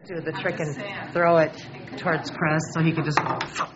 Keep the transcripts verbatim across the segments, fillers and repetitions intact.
Do the trick and throw it towards Chris so he can just catch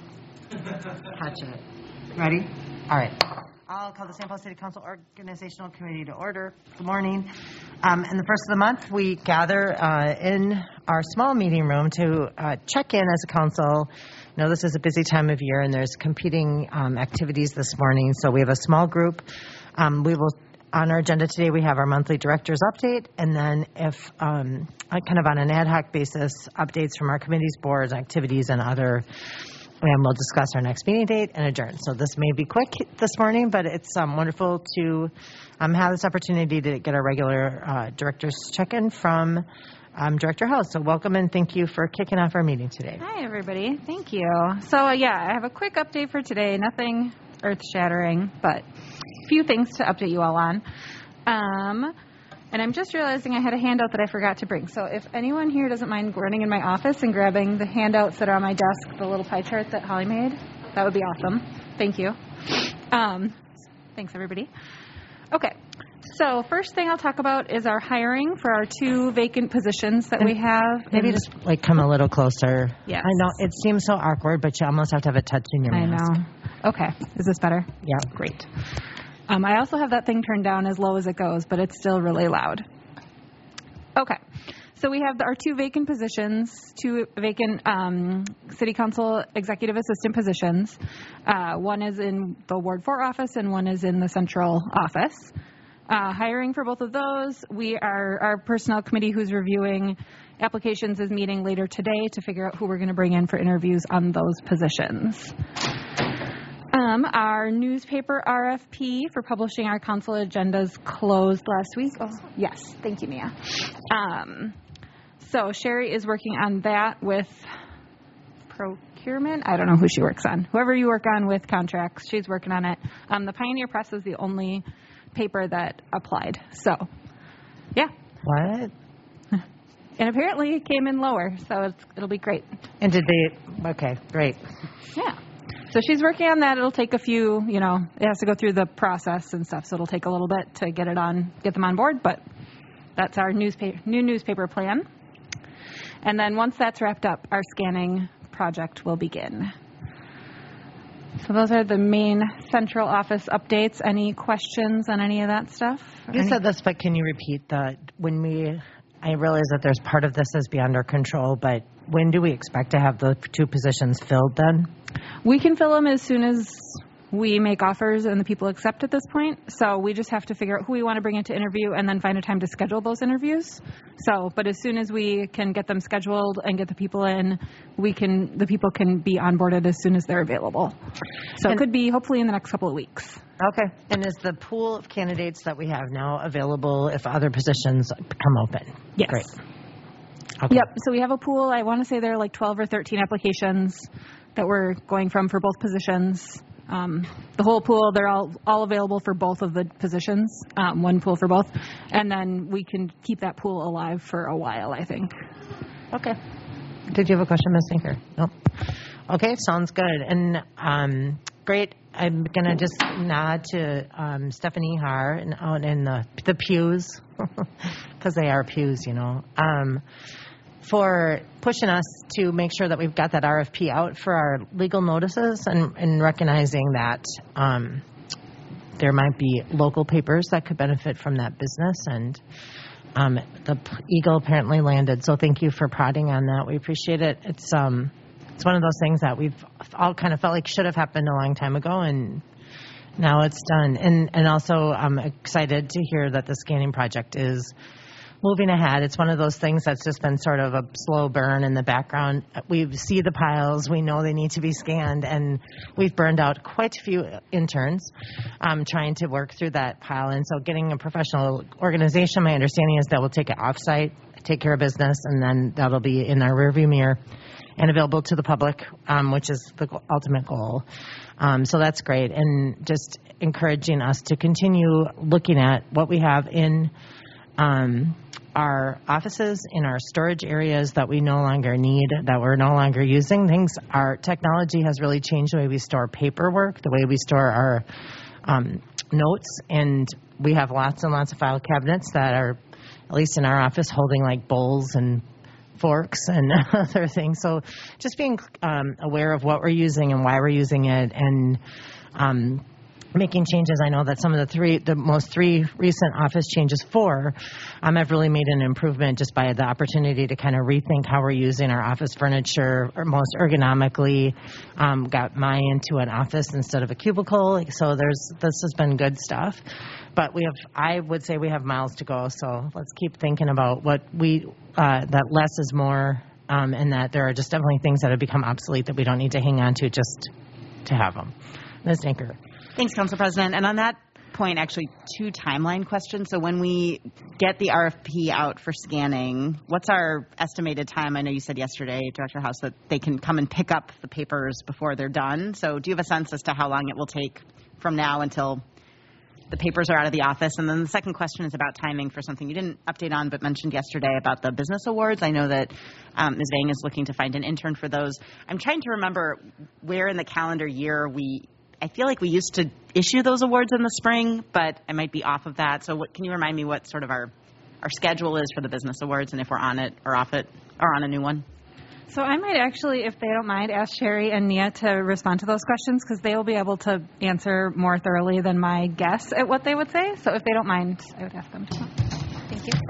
it. Ready? All right. I'll call the Saint Paul City Council Organizational Committee to order. Good morning. Um, in the first of the month, we gather uh, in our small meeting room to uh, check in as a council. You know, this is a busy time of year, and there's competing um, activities this morning. So we have a small group. Um, we will. On our agenda today, we have our monthly director's update, and then if um, kind of on an ad hoc basis, updates from our committees, boards, activities, and other, and we'll discuss our next meeting date and adjourn. So this may be quick this morning, but it's um, wonderful to um, have this opportunity to get our regular uh, director's check-in from um, Director House. So welcome and thank you for kicking off our meeting today. Hi, everybody. Thank you. So, uh, yeah, I have a quick update for today. Nothing earth-shattering, but a few things to update you all on. Um, and I'm just realizing I had a handout that I forgot to bring. So if anyone here doesn't mind running in my office and grabbing the handouts that are on my desk, the little pie chart that Holly made, that would be awesome. Thank you. Um, thanks, everybody. Okay. So first thing I'll talk about is our hiring for our two vacant positions that and we have. Maybe just like come a little closer. Yeah. I know it seems so awkward, but you almost have to have a touch in your I mask. I know. Okay. Is this better? Yeah. Great. Um, I also have that thing turned down as low as it goes, but it's still really loud. Okay. So we have our two vacant positions, two vacant um, City Council Executive Assistant positions. Uh, one is in the Ward four office and one is in the Central office. Uh, hiring for both of those, we are, our personnel committee who's reviewing applications is meeting later today to figure out who we're going to bring in for interviews on those positions. Um, our newspaper R F P for publishing our council agendas closed last week. Oh, yes. Thank you, Mia. Um, so Sherry is working on that with procurement. I don't know who she works on. Whoever you work on with contracts, she's working on it. Um, the Pioneer Press is the only paper that applied. So, yeah. What? And apparently it came in lower, so it's, it'll be great. And did they? Okay, great. Yeah. So she's working on that. It'll take a few, you know, it has to go through the process and stuff, so it'll take a little bit to get it on, get them on board, but that's our newspaper, new newspaper plan. And then once that's wrapped up, our scanning project will begin. So those are the main central office updates. Any questions on any of that stuff? You any? said this, but can you repeat the, when we, I realize that there's part of this is beyond our control, but when do we expect to have the two positions filled then? We can fill them as soon as we make offers and the people accept at this point. So we just have to figure out who we want to bring into interview and then find a time to schedule those interviews. So, but as soon as we can get them scheduled and get the people in, we can, the people can be onboarded as soon as they're available. So and, it could be hopefully in the next couple of weeks. Okay. And is the pool of candidates that we have now available if other positions come open? Yes. Great. Okay. Yep. So we have a pool. I want to say there are like twelve or thirteen applications that we're going from for both positions. Um, the whole pool, they're all, all available for both of the positions, um, one pool for both. And then we can keep that pool alive for a while, I think. Okay. Did you have a question, Miz Tinker? No. Okay, sounds good. And um, great. I'm going to just nod to um, Stephanie Haar and out in the, the pews, because they are pews, you know. Um, for pushing us to make sure that we've got that R F P out for our legal notices and, and recognizing that um, there might be local papers that could benefit from that business. And um, the Eagle apparently landed, so thank you for prodding on that. We appreciate it. It's um, it's one of those things that we've all kind of felt like should have happened a long time ago, and now it's done. And, and also I'm excited to hear that the scanning project is moving ahead. It's one of those things that's just been sort of a slow burn in the background. We see the piles. We know they need to be scanned, and we've burned out quite a few interns um, trying to work through that pile. And so getting a professional organization, my understanding is that we'll take it off-site, take care of business, and then that'll be in our rearview mirror and available to the public, um, which is the ultimate goal. Um, so that's great. And just encouraging us to continue looking at what we have in um, our offices, in our storage areas that we no longer need, that we're no longer using. Things, our technology has really changed the way we store paperwork, the way we store our um, notes, and we have lots and lots of file cabinets that are, at least in our office, holding like bowls and forks and other things. So just being um, aware of what we're using and why we're using it, and um, making changes. I know that some of the three, the most three recent office changes, four, um, have really made an improvement just by the opportunity to kind of rethink how we're using our office furniture, or most ergonomically. Um, got mine into an office instead of a cubicle. So there's this has been good stuff. But we have, I would say we have miles to go. So let's keep thinking about what we, uh, that less is more, um, and that there are just definitely things that have become obsolete that we don't need to hang on to just to have them. Miz Tinker. Thanks, Council President. And on that point, actually, two timeline questions. So when we get the R F P out for scanning, what's our estimated time? I know you said yesterday, Director House, that they can come and pick up the papers before they're done. So do you have a sense as to how long it will take from now until the papers are out of the office? And then the second question is about timing for something you didn't update on but mentioned yesterday about the business awards. I know that um, Miz Vang is looking to find an intern for those. I'm trying to remember where in the calendar year we – I feel like we used to issue those awards in the spring, but I might be off of that. So what, can you remind me what sort of our, our schedule is for the business awards, and if we're on it or off it or on a new one? So I might actually, if they don't mind, ask Sherry and Nia to respond to those questions, because they will be able to answer more thoroughly than my guess at what they would say. So if they don't mind, I would ask them to. Thank you.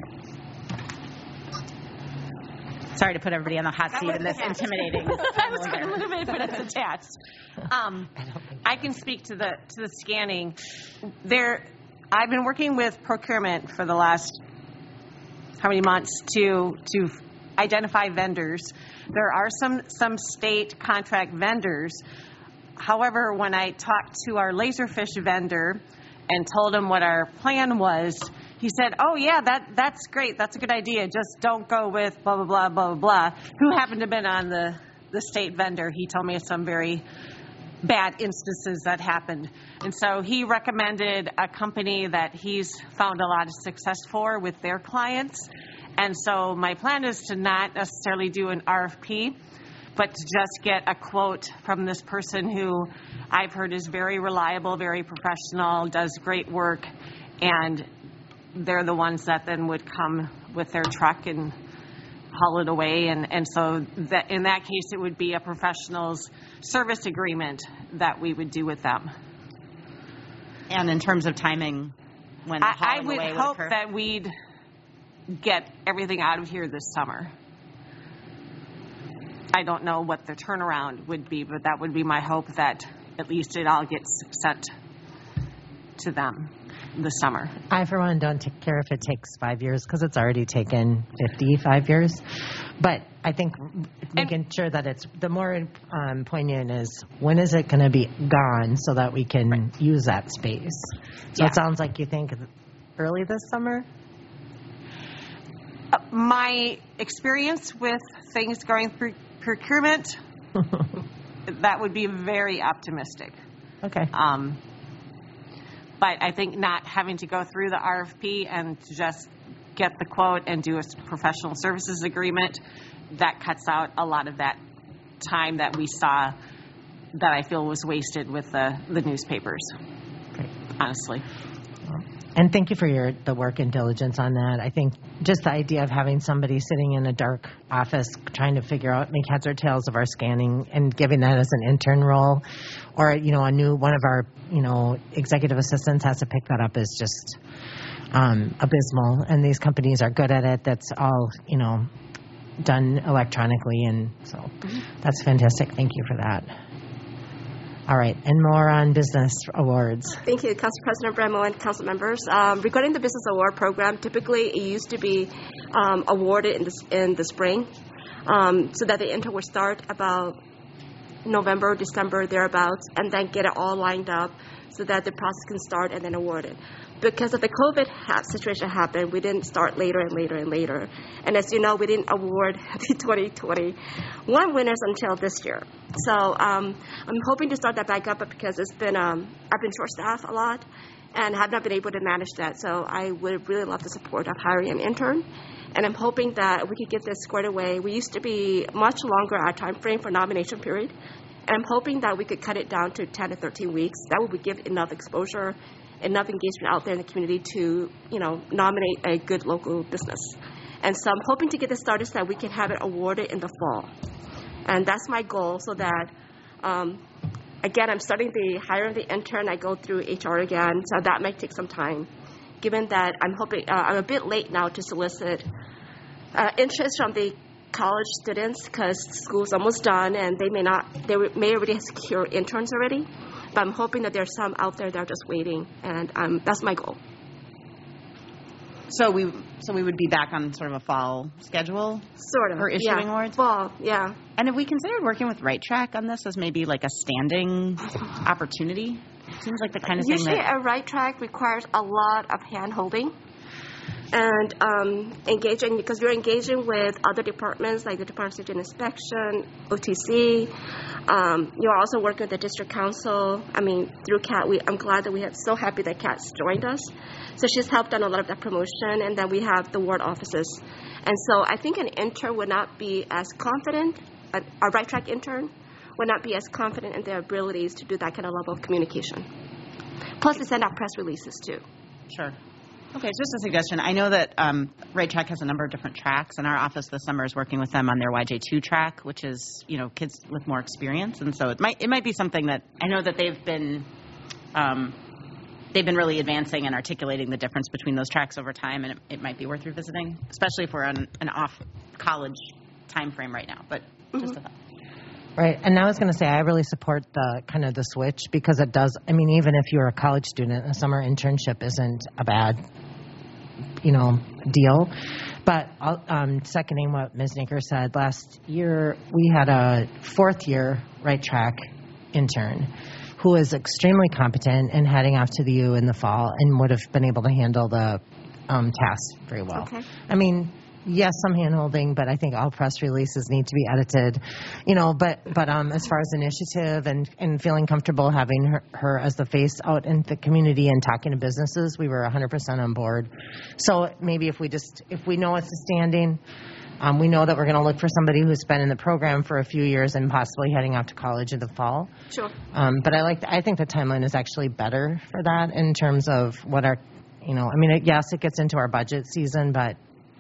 Sorry to put everybody on the hot seat in this intimidating. I was going to move it, but it's attached. Um, I can speak to the to the scanning. There, I've been working with procurement for the last how many months to to identify vendors. There are some some state contract vendors. However, when I talked to our Laserfish vendor and told him what our plan was, he said, oh, yeah, that that's great. That's a good idea. Just don't go with blah, blah, blah, blah, blah, who happened to have been on the, the state vendor. He told me of some very bad instances that happened. And so he recommended a company that he's found a lot of success for with their clients. And so my plan is to not necessarily do an R F P, but to just get a quote from this person who I've heard is very reliable, very professional, does great work, and they're the ones that then would come with their truck and haul it away. And, and so that in that case, it would be a professional's service agreement that we would do with them. And in terms of timing, when the I, I hauling would away hope would occur? that we'd get everything out of here this summer. I don't know what the turnaround would be, but that would be my hope, that at least it all gets sent to them this summer. I, for one, don't take care if it takes five years because it's already taken fifty-five years. But I think making and, sure that it's the more um, poignant is when is it going to be gone so that we can right. use that space. So yeah. It sounds like you think early this summer? Uh, my experience with things going through procurement, that would be very optimistic. Okay. Um, but I think not having to go through the R F P and to just get the quote and do a professional services agreement, that cuts out a lot of that time that we saw that I feel was wasted with the, the newspapers, okay. honestly. And thank you for your the work and diligence on that. I think just the idea of having somebody sitting in a dark office trying to figure out, make heads or tails of our scanning and giving that as an intern role, or, you know, a new one of our, you know, executive assistants has to pick that up is just um, abysmal. And these companies are good at it. That's all, you know, done electronically. And so mm-hmm. that's fantastic. Thank you for that. All right, and more on business awards. Thank you, Council President Bremo and council members. Um, regarding the business award program, typically it used to be um, awarded in the, in the spring, um, so that the intern would start about November, December, thereabouts, and then get it all lined up so that the process can start and then award it. Because of the COVID ha- situation happened, we didn't start later and later and later. And as you know, we didn't award the twenty twenty-one winners until this year. So um, I'm hoping to start that back up because it's been um, I've been short-staffed a lot and have not been able to manage that. So I would really love the support of hiring an intern. And I'm hoping that we could get this squared away. We used to be much longer our time frame for nomination period. And I'm hoping that we could cut it down to ten to thirteen weeks. That would give enough exposure, enough engagement out there in the community to, you know, nominate a good local business. And so I'm hoping to get this started so that we can have it awarded in the fall. And that's my goal, so that, um, again, I'm starting the hiring the intern. I go through H R again, so that might take some time. Given that I'm hoping, uh, I'm a bit late now to solicit uh, interest from the college students because school's almost done and they may not, they may already have secured interns already. But I'm hoping that there's some out there that are just waiting, and um, that's my goal. So we so we would be back on sort of a fall schedule Sort of. for issuing yeah. awards? Fall, yeah. And have we considered working with Right Track on this as maybe like a standing opportunity? Seems like the kind of Usually thing that... a right track requires a lot of hand-holding and um, engaging, because we're engaging with other departments like the Department of Safety and Inspection, O T C. Um, you're also working with the district council. I mean, through Kat, we, I'm glad that we are so happy that Kat's joined us. So she's helped on a lot of that promotion, and then we have the ward offices. And so I think an intern would not be as confident, a, a right track intern would not be as confident in their abilities to do that kind of level of communication. Plus, we send out press releases, too. Sure. Okay, just a suggestion. I know that um, Right Track has a number of different tracks, and our office this summer is working with them on their Y J two track, which is, you know, kids with more experience. And so it might it might be something that I know that they've been um, they've been really advancing and articulating the difference between those tracks over time, and it, it might be worth revisiting, especially if we're on an off college time frame right now. But just Mm-hmm. a thought. Right, and I was going to say I really support the kind of the switch because it does. I mean, even if you're a college student, a summer internship isn't a bad, you know, deal. But um, seconding what Miz Naker said, last year we had a fourth year Right Track intern who is extremely competent and heading off to the U in the fall and would have been able to handle the um, tasks very well. Okay. I mean. Yes, some hand-holding, but I think all press releases need to be edited, you know, but, but um, as far as initiative and, and feeling comfortable having her, her as the face out in the community and talking to businesses, we were one hundred percent on board. So maybe if we just, if we know it's a standing, um, we know that we're going to look for somebody who's been in the program for a few years and possibly heading off to college in the fall. Sure. Um, but I like, I think the timeline is actually better for that in terms of what our, you know, I mean, it, yes, it gets into our budget season, but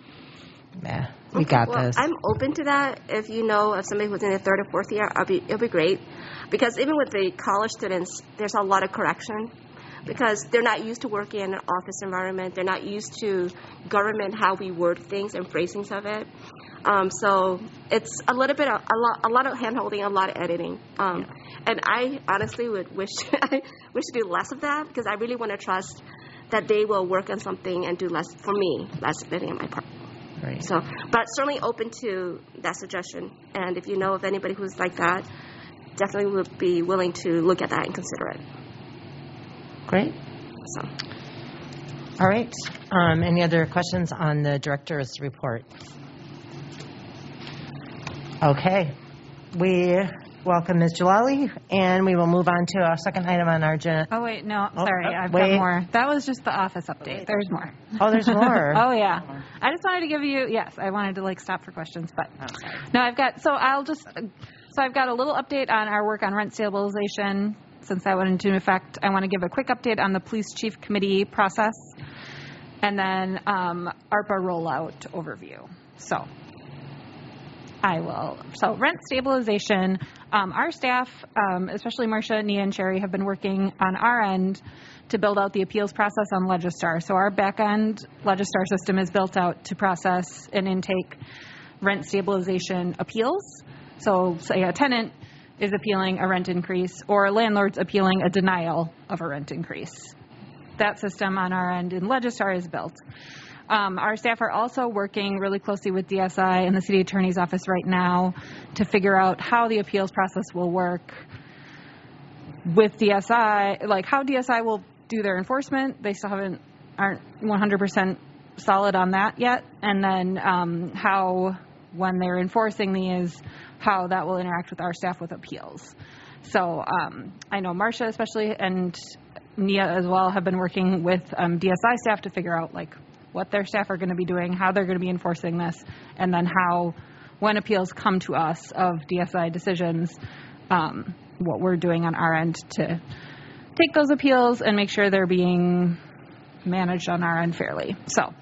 yeah, we Okay, got well, this. I'm open to that. If you know of somebody who's in their third or fourth year, I'll be, it'll be great. Because even with the college students, there's a lot of correction. Because they're not used to working in an office environment. They're not used to government, how we word things and phrasings of it. Um, so it's a little bit, of, a lot, a lot of hand-holding, a lot of editing. Um, and I honestly would wish, I wish to do less of that, because I really want to trust that they will work on something and do less, for me, less editing on my part. Right. So, but certainly open to that suggestion. And if you know of anybody who's like that, definitely would be willing to look at that and consider it. Great. So, All right. Um, any other questions on the director's report? Okay. We welcome Miz Jalali, and we will move on to our second item on our agenda. Oh, wait, no, Oh, sorry, oh, I've wait. got more. That was just the office update. There's more. Oh, there's more. Oh, yeah. I just wanted to give you, yes, I wanted to, like, stop for questions, but no, I've got, so I'll just, so I've got a little update on our work on rent stabilization. Since that went into effect, I want to give a quick update on the police chief committee process, and then um, ARPA rollout overview. So I will. So rent stabilization, um, our staff, um, especially Marcia, Nia, and Sherry, have been working on our end to build out the appeals process on Legistar. So our back-end Legistar system is built out to process and intake rent stabilization appeals. So say a tenant is appealing a rent increase, or a landlord's appealing a denial of a rent increase. That system on our end in Legistar is built. Um, our staff are also working really closely with D S I and the city attorney's office right now to figure out how the appeals process will work with D S I, like how D S I will do their enforcement. They still haven't, aren't one hundred percent solid on that yet. And then um, how, when they're enforcing these, how that will interact with our staff with appeals. So um, I know Marcia especially and Nia as well have been working with um, D S I staff to figure out like what their staff are going to be doing, how they're going to be enforcing this, and then how, when appeals come to us of D S I decisions, um, what we're doing on our end to take those appeals and make sure they're being managed on our end fairly. So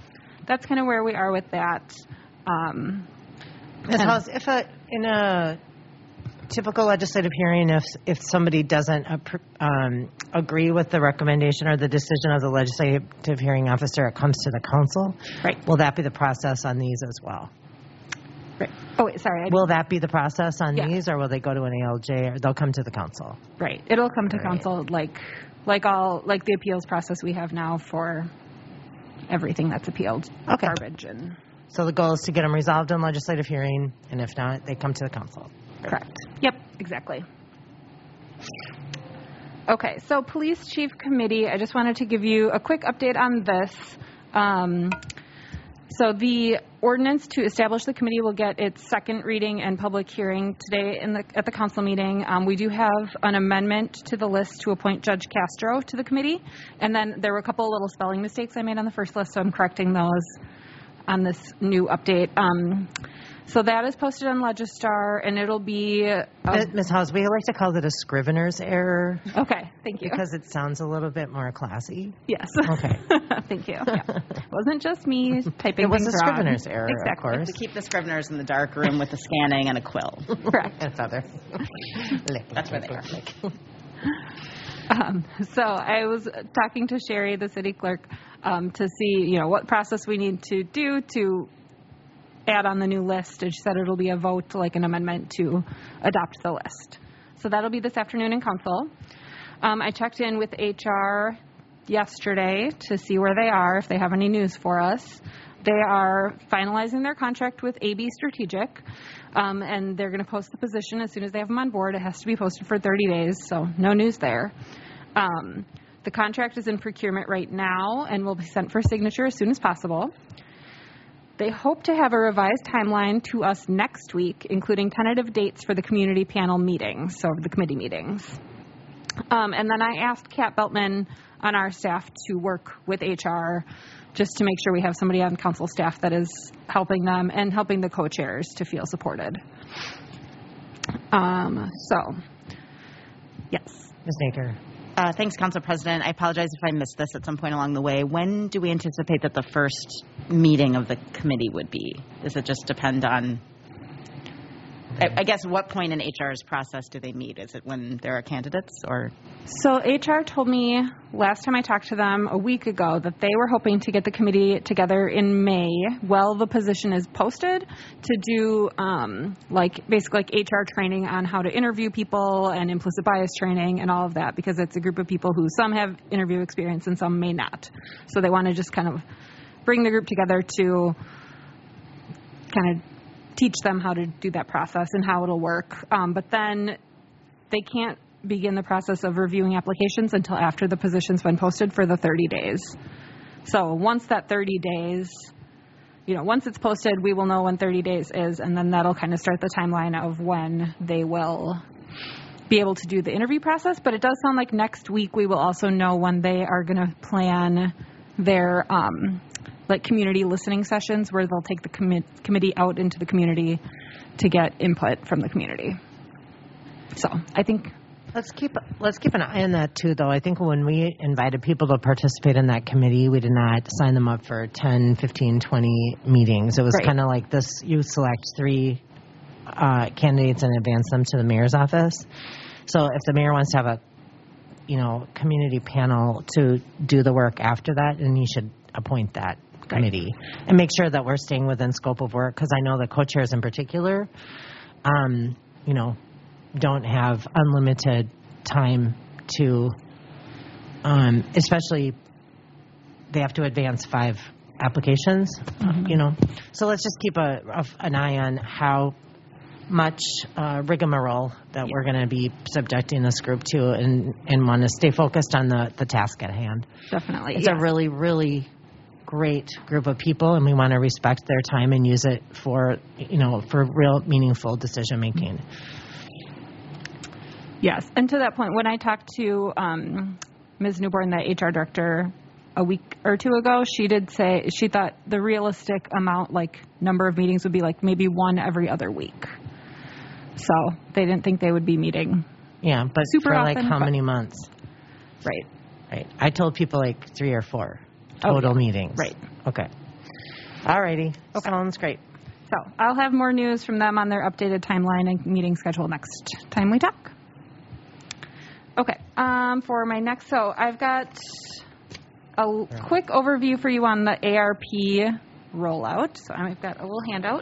that's kind of where we are with that. Um, Miz and- Halls, if a, in a typical legislative hearing, if if somebody doesn't appro- um, agree with the recommendation or the decision of the legislative hearing officer, it comes to the council. Right. Will that be the process on these as well? Right. Oh, wait, sorry. I Will that be the process on Yeah. these, or will they go to an A L J, or they'll come to the council? Right. It'll come to Right. council like like all like the appeals process we have now for everything that's appealed. Okay. Garbage and So the goal is to get them resolved in legislative hearing, and if not, they come to the council. correct. Yep, exactly. Okay, so police chief committee, I just wanted to give you a quick update on this. Um, so the ordinance to establish the committee will get its second reading and public hearing today in the, at the council meeting. Um, we do have an amendment to the list to appoint Judge Castro to the committee. And then there were a couple of little spelling mistakes I made on the first list, so I'm correcting those on this new update. Um, so that is posted on Legistar, and it'll be... Uh, Miz House, we like to call it a scrivener's error okay, thank you. because it sounds a little bit more classy. Yes. Okay. Thank you. Yeah. It wasn't just me typing It was things a wrong. scrivener's error, exactly. of course. To keep the scriveners in the dark room with the scanning and a quill. Correct. And feather. That's where they are. Um, so I was talking to Sherry, the city clerk, um, to see, you know, what process we need to do to add on the new list. And she said it'll be a vote, like an amendment to adopt the list. So that'll be this afternoon in council. Um, I checked in with H R yesterday to see where they are, if they have any news for us. They are finalizing their contract with A B Strategic, um, and they're going to post the position as soon as they have them on board. It has to be posted for thirty days, so no news there. Um, the contract is in procurement right now and will be sent for signature as soon as possible. They hope to have a revised timeline to us next week, including tentative dates for the community panel meetings, so the committee meetings. Um, and then I asked Kat Beltman on our staff to work with H R just to make sure we have somebody on council staff that is helping them and helping the co-chairs to feel supported. Um, so, yes. Miz Naker. Uh, thanks, Council President. I apologize if I missed this at some point along the way. When do we anticipate that the first meeting of the committee would be? Does it just depend on, I, I guess, what point in H R's process do they meet? Is it when there are candidates or? So H R told me last time I talked to them a week ago that they were hoping to get the committee together in May while the position is posted to do um, like basically like H R training on how to interview people and implicit bias training and all of that, because it's a group of people who some have interview experience and some may not. So they want to just kind of bring the group together to kind of teach them how to do that process and how it'll work. Um, but then they can't begin the process of reviewing applications until after the position's been posted for the thirty days. So once that thirty days, you know, once it's posted, we will know when thirty days is, and then that'll kind of start the timeline of when they will be able to do the interview process. But it does sound like next week we will also know when they are going to plan their um, like community listening sessions where they'll take the commi- committee out into the community to get input from the community. So I think Let's keep let's keep an eye on that too, though. I think when we invited people to participate in that committee, we did not sign them up for ten, fifteen, twenty meetings. It was Right. kind of like this: you select three uh, candidates and advance them to the mayor's office. So if the mayor wants to have a, you know, community panel to do the work after that, then you should appoint that committee and make sure that we're staying within scope of work. Because I know the co-chairs in particular, um, you know. don't have unlimited time to, um, especially they have to advance five applications, mm-hmm. you know. So let's just keep a, a, an eye on how much uh, rigmarole that yeah. we're going to be subjecting this group to, and, and want to stay focused on the, the task at hand. Definitely. It's yes. a really, really great group of people, and we want to respect their time and use it for, you know, for real meaningful decision making. Mm-hmm. Yes, and to that point, when I talked to um, Miz Newborn, the H R director, a week or two ago, she did say she thought the realistic amount, like number of meetings, would be like maybe one every other week. So they didn't think they would be meeting. Yeah, but super for often, like how but, many months? Right. Right. I told people like three or four total oh, yeah. meetings. Right. Okay. All righty. Sounds great. So I'll have more news from them on their updated timeline and meeting schedule next time we talk. Okay. Um, for my next, so I've got a l- quick overview for you on the A R P rollout. So I've got a little handout.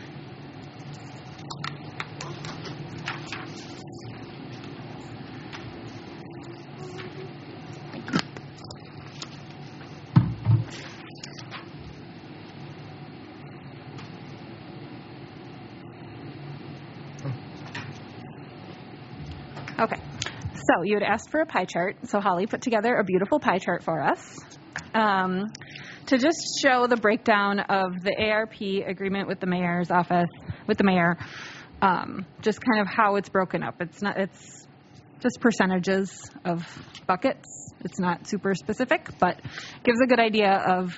Okay, so you had asked for a pie chart, so Holly put together a beautiful pie chart for us um, to just show the breakdown of the A R P agreement with the mayor's office, with the mayor, um, just kind of how it's broken up. It's not, it's just percentages of buckets. It's not super specific, but gives a good idea of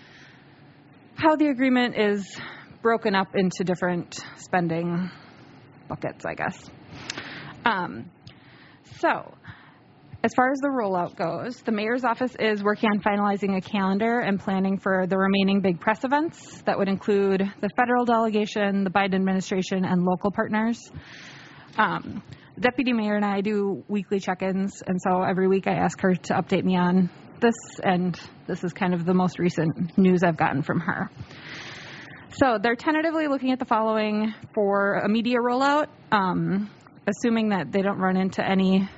how the agreement is broken up into different spending buckets, I guess. Um, So, as far as the rollout goes, the mayor's office is working on finalizing a calendar and planning for the remaining big press events that would include the federal delegation, the Biden administration, and local partners. Um, Deputy Mayor and I do weekly check-ins, and so every week I ask her to update me on this, and this is kind of the most recent news I've gotten from her. So they're tentatively looking at the following for a media rollout. Um, assuming that they don't run into any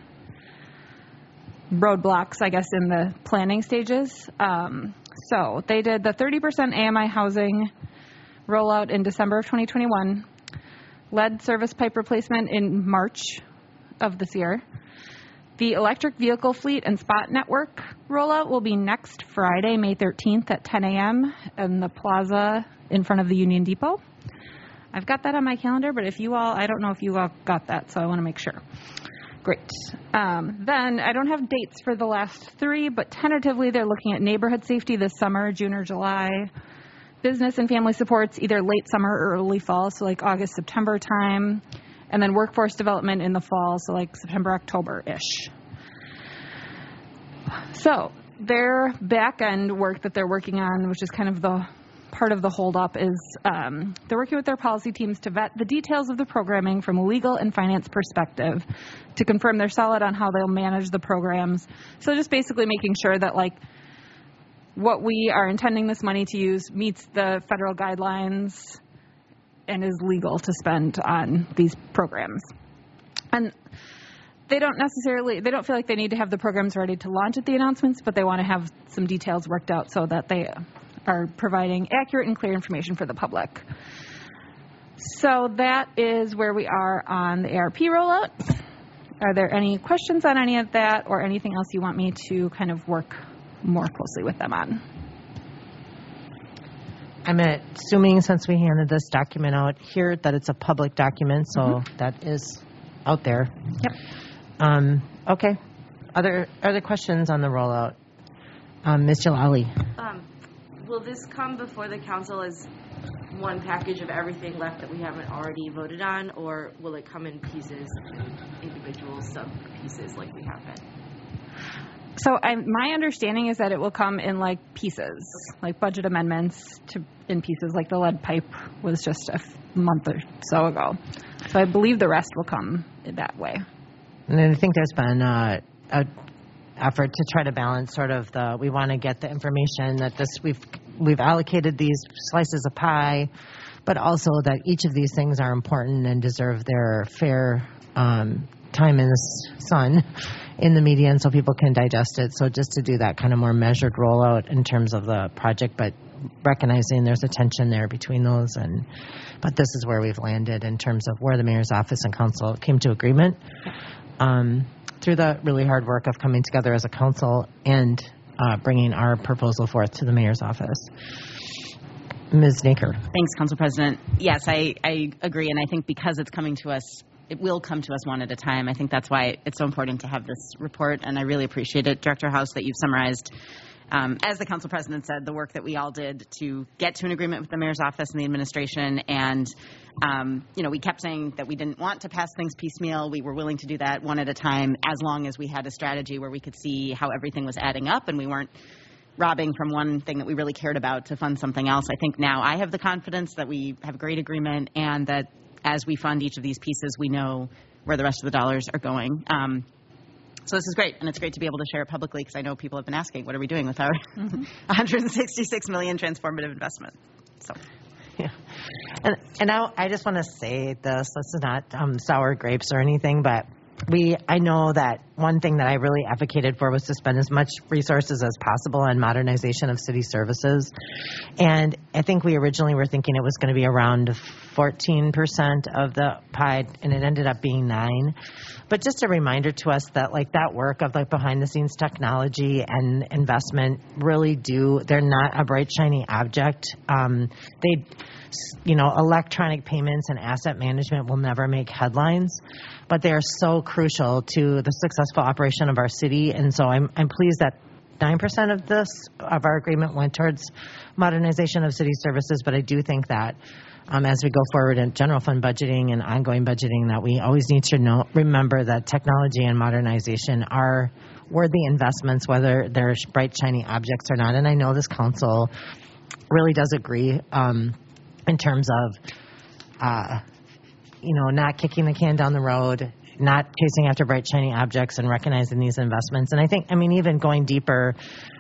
roadblocks, I guess, in the planning stages. Um, so they did the thirty percent A M I housing rollout in December of twenty twenty-one, lead service pipe replacement in March of this year. The electric vehicle fleet and spot network rollout will be next Friday, May thirteenth at ten a.m. in the plaza in front of the Union Depot. I've got that on my calendar, but if you all, I don't know if you all got that, so I want to make sure. Great. Um, then I don't have dates for the last three, but tentatively they're looking at neighborhood safety this summer, June or July. Business and family supports either late summer or early fall, so like August, September time. And then workforce development in the fall, so like September, October-ish. So their back-end work that they're working on, which is kind of the part of the holdup, is um, they're working with their policy teams to vet the details of the programming from a legal and finance perspective to confirm they're solid on how they'll manage the programs. So just basically making sure that like what we are intending this money to use meets the federal guidelines and is legal to spend on these programs. And they don't necessarily, they don't feel like they need to have the programs ready to launch at the announcements, but they want to have some details worked out so that they are providing accurate and clear information for the public. So that is where we are on the A R P rollout. Are there any questions on any of that or anything else you want me to kind of work more closely with them on? I'm assuming since we handed this document out here that it's a public document, so mm-hmm. that is out there. Yep. Um, okay. Other other questions on the rollout? Um, Miz Jalali. Um, will this come before the council as one package of everything left that we haven't already voted on, or will it come in pieces, individual sub-pieces like we have been? So I'm, my understanding is that it will come in like pieces, like budget amendments to in pieces, like the lead pipe was just a f- month or so ago. So I believe the rest will come in that way. And I think there's been uh, a effort to try to balance sort of the, we want to get the information that this, we've we've allocated these slices of pie, but also that each of these things are important and deserve their fair um, time in the sun in the media, and so people can digest it. So just to do that kind of more measured rollout in terms of the project, but recognizing there's a tension there between those. And but this is where we've landed in terms of where the mayor's office and council came to agreement um, through the really hard work of coming together as a council and uh, bringing our proposal forth to the mayor's office. Miz Naker. Thanks, Council President. Yes, I, I agree, and I think because it's coming to us, it will come to us one at a time. I think that's why it's so important to have this report, and I really appreciate it, Director House, that you've summarized, um, as the Council President said, the work that we all did to get to an agreement with the Mayor's office and the administration. And, um, you know, we kept saying that we didn't want to pass things piecemeal. We were willing to do that one at a time as long as we had a strategy where we could see how everything was adding up and we weren't robbing from one thing that we really cared about to fund something else. I think now I have the confidence that we have a great agreement and that as we fund each of these pieces, we know where the rest of the dollars are going. Um, so this is great, and it's great to be able to share it publicly because I know people have been asking, what are we doing with our mm-hmm. one hundred sixty-six million dollars transformative investment? So. Yeah. And, and I, I just want to say this, this is not um, sour grapes or anything, but we, I know that one thing that I really advocated for was to spend as much resources as possible on modernization of city services. And I think we originally were thinking it was going to be around fourteen percent of the pie, and it ended up being nine. But just a reminder to us that like that work of like behind the scenes technology and investment really do, they're not a bright, shiny object. Um, they, you know, electronic payments and asset management will never make headlines, but they are so crucial to the successful operation of our city. And so I'm, I'm pleased that nine percent of this, of our agreement went towards modernization of city services. But I do think that um, as we go forward in general fund budgeting and ongoing budgeting, that we always need to know, remember that technology and modernization are worthy investments, whether they're bright, shiny objects or not. And I know this council really does agree um, in terms of, uh, you know, not kicking the can down the road, not chasing after bright, shiny objects, and recognizing these investments. And I think, I mean, even going deeper,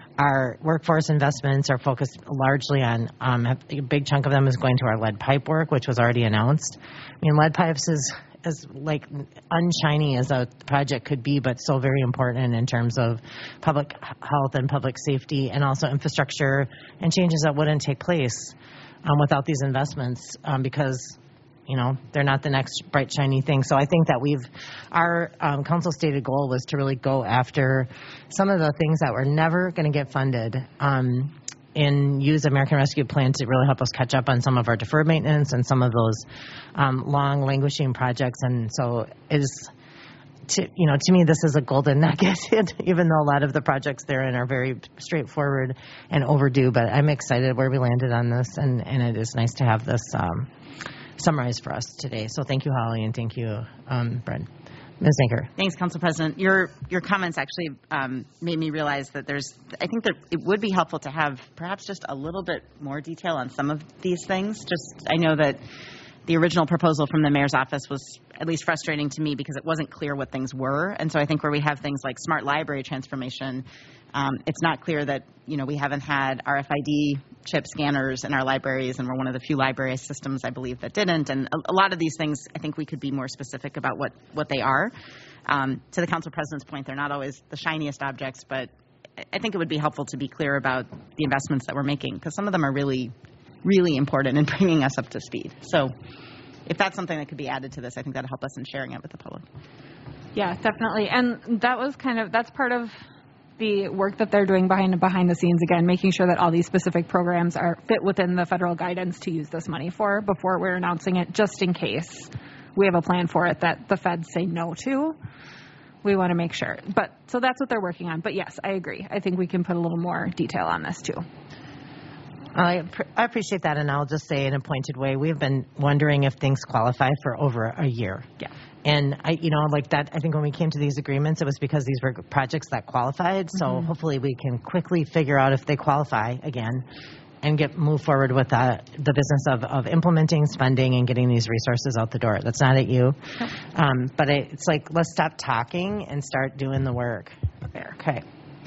our workforce investments are focused largely on, um, a big chunk of them is going to our lead pipe work, which was already announced. I mean, lead pipes is, is like unshiny as a project could be, but so very important in terms of public health and public safety, and also infrastructure and changes that wouldn't take place um, without these investments, um, because you know, they're not the next bright, shiny thing. So I think that we've, our um, council stated goal was to really go after some of the things that were never going to get funded um, and use American Rescue Plan to really help us catch up on some of our deferred maintenance and some of those um, long languishing projects. And so it is, to, you know, to me, this is a golden nugget, even though a lot of the projects therein are very straightforward and overdue. But I'm excited where we landed on this, and, and it is nice to have this um, summarized for us today. So thank you, Holly, and thank you, um, Brent. Miz Zanker. Thanks, Council President. Your your comments actually um, made me realize that there's, I think that it would be helpful to have perhaps just a little bit more detail on some of these things. Just, I know that the original proposal from the mayor's office was at least frustrating to me because it wasn't clear what things were. And so I think where we have things like smart library transformation, um, it's not clear that, you know, we haven't had R F I D chip scanners in our libraries, and we're one of the few library systems, I believe, that didn't. And a, a lot of these things, I think we could be more specific about what, what they are. Um, to the Council President's point, they're not always the shiniest objects, but I think it would be helpful to be clear about the investments that we're making, because some of them are really, really important in bringing us up to speed. So if that's something that could be added to this, I think that'll help us in sharing it with the public. Yeah, definitely. And that was kind of, that's part of the work that they're doing behind behind the scenes, again, making sure that all these specific programs are fit within the federal guidance to use this money for before we're announcing it, just in case we have a plan for it that the feds say no to. We want to make sure. But so that's what they're working on. But yes, I agree. I think we can put a little more detail on this too. I, I appreciate that, and I'll just say in a pointed way, we've been wondering if things qualify for over a year. Yeah. And, I, you know, like that, I think when we came to these agreements, it was because these were projects that qualified. So mm-hmm. hopefully we can quickly figure out if they qualify again and get move forward with the, the business of, of implementing, spending, and getting these resources out the door. That's not at you. Um, but it, it's like, let's stop talking and start doing the work. There. Okay.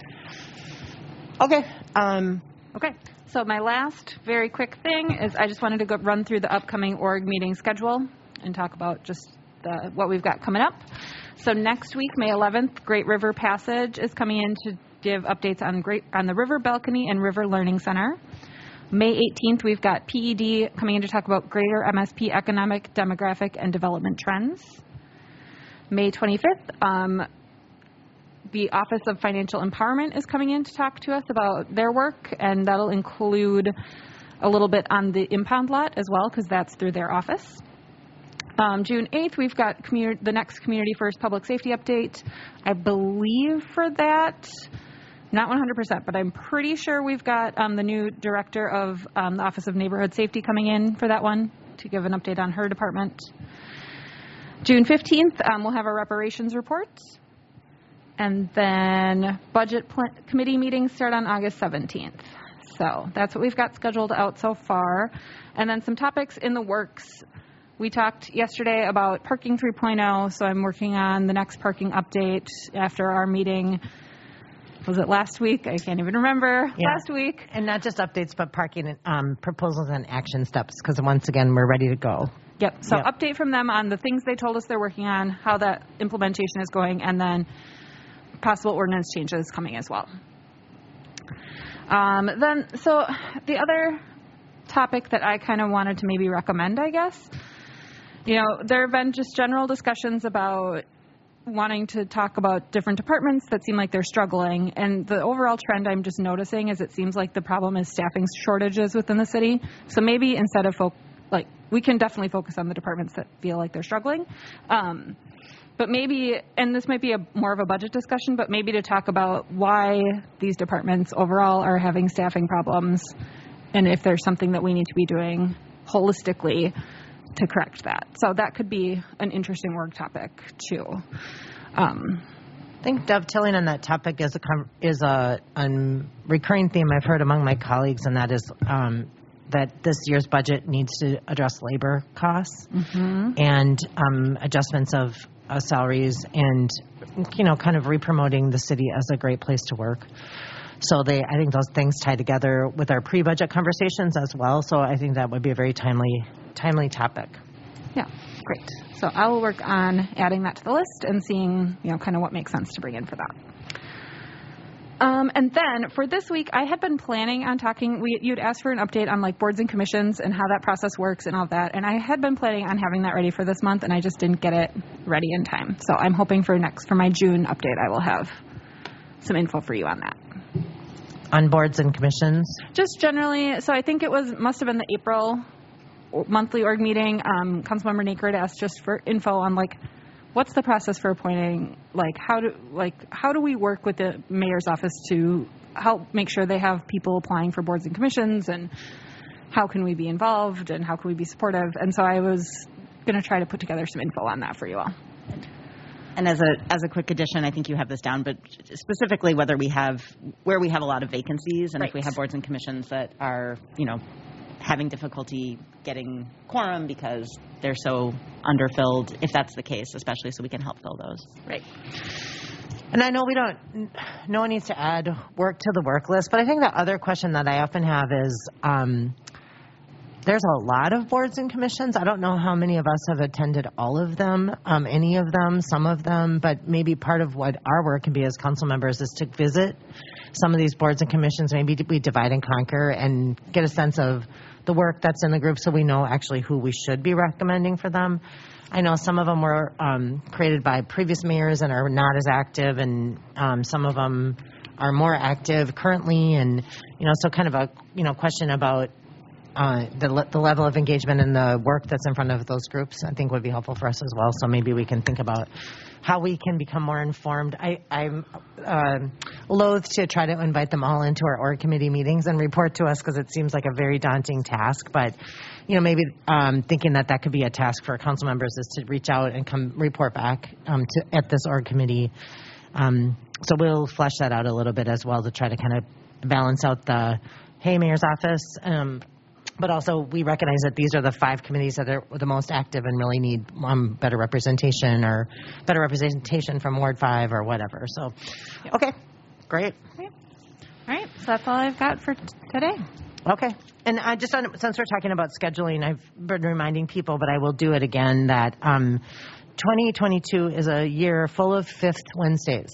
Okay. Um, okay. So my last very quick thing is I just wanted to go run through the upcoming org meeting schedule and talk about just the, what we've got coming up. So next week, May eleventh, Great River Passage is coming in to give updates on Great on the River Balcony and River Learning Center. May eighteenth, we've got P E D coming in to talk about greater M S P economic, demographic, and development trends. May twenty-fifth, um, the Office of Financial Empowerment is coming in to talk to us about their work, and that'll include a little bit on the impound lot as well, because that's through their office. Um, June eighth, we've got community, the next Community First Public Safety Update. I believe for that, not one hundred percent, but I'm pretty sure we've got um, the new director of um, the Office of Neighborhood Safety coming in for that one to give an update on her department. June fifteenth, um, we'll have our reparations report. And then budget pl- committee meetings start on August seventeenth. So that's what we've got scheduled out so far. And then some topics in the works. We talked yesterday about parking three point oh, so I'm working on the next parking update after our meeting. Was it last week? I can't even remember. Yeah. Last week. And not just updates, but parking um, proposals and action steps, because once again, we're ready to go. Yep. So Yep. update from them on the things they told us they're working on, how that implementation is going, and then possible ordinance changes coming as well. Um, then, so the other topic that I kind of wanted to maybe recommend, I guess, you know, there have been just general discussions about wanting to talk about different departments that seem like they're struggling. And the overall trend I'm just noticing is it seems like the problem is staffing shortages within the city. So maybe instead of, fo- like, we can definitely focus on the departments that feel like they're struggling. Um, but maybe, and this might be a more of a budget discussion, but maybe to talk about why these departments overall are having staffing problems and if there's something that we need to be doing holistically to correct that. So that could be an interesting work topic too. Um, I think dovetailing on that topic is a com- is a, a recurring theme I've heard among my colleagues, and that is um, that this year's budget needs to address labor costs mm-hmm. and um, adjustments of uh, salaries, and you know, kind of re-promoting the city as a great place to work. So they, I think those things tie together with our pre-budget conversations as well. So I think that would be a very timely, timely topic. Yeah, great. So I will work on adding that to the list and seeing, you know, kind of what makes sense to bring in for that. Um, and then for this week, I had been planning on talking, we, you'd asked for an update on like boards and commissions and how that process works and all that. And I had been planning on having that ready for this month, and I just didn't get it ready in time. So I'm hoping for next, for my June update, I will have some info for you on that. On boards and commissions? Just generally, so I think it was, must have been the April monthly org meeting. Um, Councilmember Naker had asked just for info on like, what's the process for appointing, like how do, like, how do we work with the mayor's office to help make sure they have people applying for boards and commissions, and how can we be involved and how can we be supportive? And so I was going to try to put together some info on that for you all. And as a as a quick addition, I think you have this down, but specifically whether we have, where we have a lot of vacancies, and Right. if we have boards and commissions that are, you know, having difficulty getting quorum because they're so underfilled, if that's the case, especially so we can help fill those. Right. And I know we don't, no one needs to add work to the work list, but I think the other question that I often have is, um, there's a lot of boards and commissions. I don't know how many of us have attended all of them, um, any of them, some of them, but maybe part of what our work can be as council members is to visit some of these boards and commissions. Maybe we divide and conquer and get a sense of the work that's in the group so we know actually who we should be recommending for them. I know some of them were um, created by previous mayors and are not as active, and um, some of them are more active currently, and, you know, so kind of a, you know, question about Uh, the, le- the level of engagement and the work that's in front of those groups, I think would be helpful for us as well. So maybe we can think about how we can become more informed. I, I'm uh, loath to try to invite them all into our org committee meetings and report to us, because it seems like a very daunting task. But, you know, maybe um, thinking that that could be a task for council members is to reach out and come report back um, to at this org committee. Um, so we'll flesh that out a little bit as well to try to kind of balance out the, hey, mayor's office, um, but also we recognize that these are the five committees that are the most active and really need um, better representation, or better representation from Ward five or whatever. So, Yep. okay, great. Great. All right. So that's all I've got for t- today. Okay. And I just, on, since we're talking about scheduling, I've been reminding people, but I will do it again, that um, twenty twenty-two is a year full of fifth Wednesdays.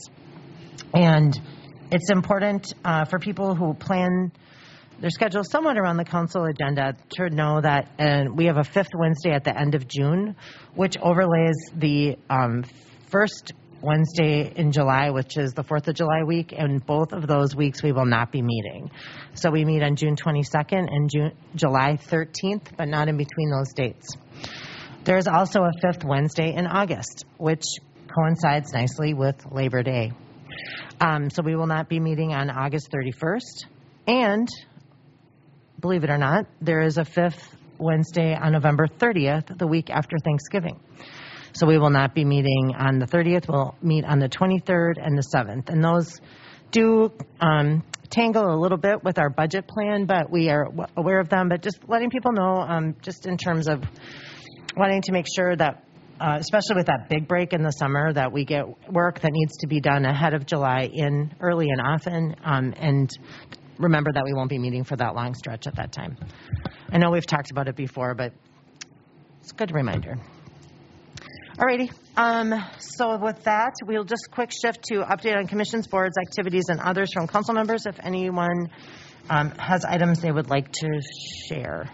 And it's important uh, for people who plan their schedule somewhat around the council agenda to know that uh, we have a fifth Wednesday at the end of June, which overlays the um, first Wednesday in July, which is the fourth of July week, and both of those weeks we will not be meeting. So we meet on June twenty-second and June, July thirteenth, but not in between those dates. There's also a fifth Wednesday in August, which coincides nicely with Labor Day. Um, so we will not be meeting on August thirty-first, and believe it or not, there is a fifth Wednesday on November thirtieth, the week after Thanksgiving. So we will not be meeting on the thirtieth. We'll meet on the twenty-third and the seventh. And those do um, tangle a little bit with our budget plan, but we are w- aware of them. But just letting people know, um, just in terms of wanting to make sure that, uh, especially with that big break in the summer, that we get work that needs to be done ahead of July in early and often, um, and remember that we won't be meeting for that long stretch at that time. I know we've talked about it before, but it's a good reminder. Alrighty. Um, so with that, we'll just quick shift to update on commissions, boards, activities, and others from council members. If anyone um, has items they would like to share.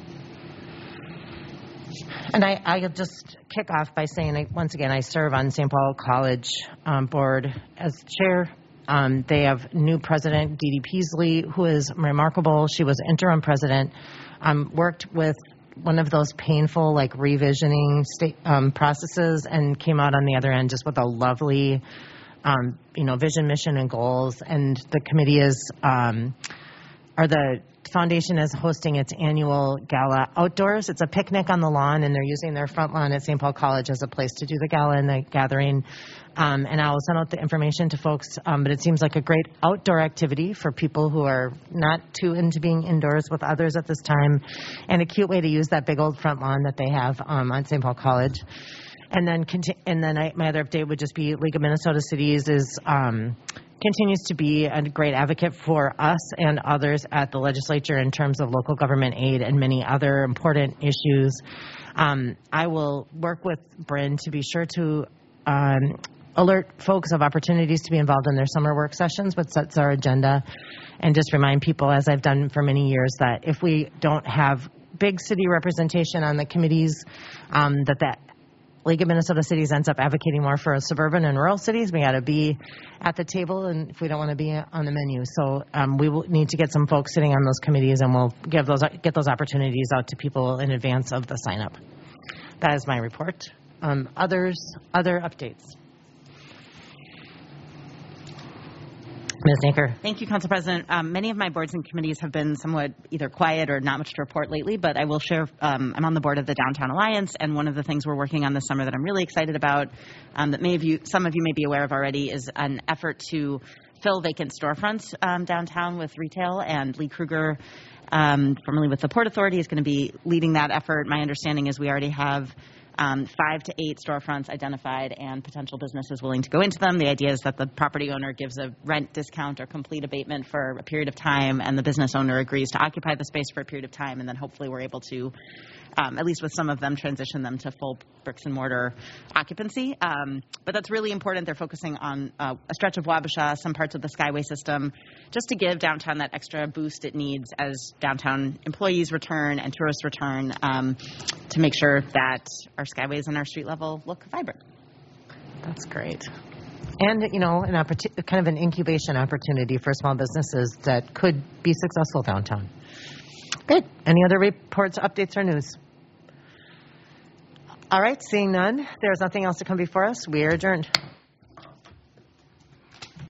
And I, I'll just kick off by saying, I, once again, I serve on Saint Paul College um, board as chair. Um, they have new president, Dee Dee Peasley, who is remarkable. She was interim president, um, worked with one of those painful, like, revisioning state, um, processes and came out on the other end just with a lovely, um, you know, vision, mission, and goals. And the committee is, um, or the foundation is hosting its annual gala outdoors. It's a picnic on the lawn, and they're using their front lawn at Saint Paul College as a place to do the gala and the gathering. Um, and I'll send out the information to folks, um, but it seems like a great outdoor activity for people who are not too into being indoors with others at this time, and a cute way to use that big old front lawn that they have um, on Saint Paul College. And then, conti- and then I, my other update would just be League of Minnesota Cities is um, continues to be a great advocate for us and others at the legislature in terms of local government aid and many other important issues. Um, I will work with Bryn to be sure to um, alert folks of opportunities to be involved in their summer work sessions, which sets our agenda, and just remind people, as I've done for many years, that if we don't have big city representation on the committees, um, that that League of Minnesota Cities ends up advocating more for suburban and rural cities. We got to be at the table, and if we don't want to be on the menu, so um, we will need to get some folks sitting on those committees, and we'll give those get those opportunities out to people in advance of the sign up. That is my report. Um, others, other updates. Miz Naker. Thank you, Council President. Um, many of my boards and committees have been somewhat either quiet or not much to report lately, but I will share. Um, I'm on the board of the Downtown Alliance, and one of the things we're working on this summer that I'm really excited about, um, that many of you, some of you may be aware of already, is an effort to fill vacant storefronts um, downtown with retail. And Lee Kruger, um, formerly with the Port Authority, is going to be leading that effort. My understanding is we already have Um, five to eight storefronts identified and potential businesses willing to go into them. The idea is that the property owner gives a rent discount or complete abatement for a period of time, and the business owner agrees to occupy the space for a period of time, and then hopefully we're able to, um, at least with some of them, transition them to full bricks and mortar occupancy. Um, but that's really important. They're focusing on uh, a stretch of Wabasha, some parts of the Skyway system, just to give downtown that extra boost it needs as downtown employees return and tourists return, um, to make sure that our skyways and our street level look vibrant. That's great. And, you know, an oppor- kind of an incubation opportunity for small businesses that could be successful downtown. Good. Any other reports, updates, or news? All right. Seeing none, there's nothing else to come before us. We are adjourned.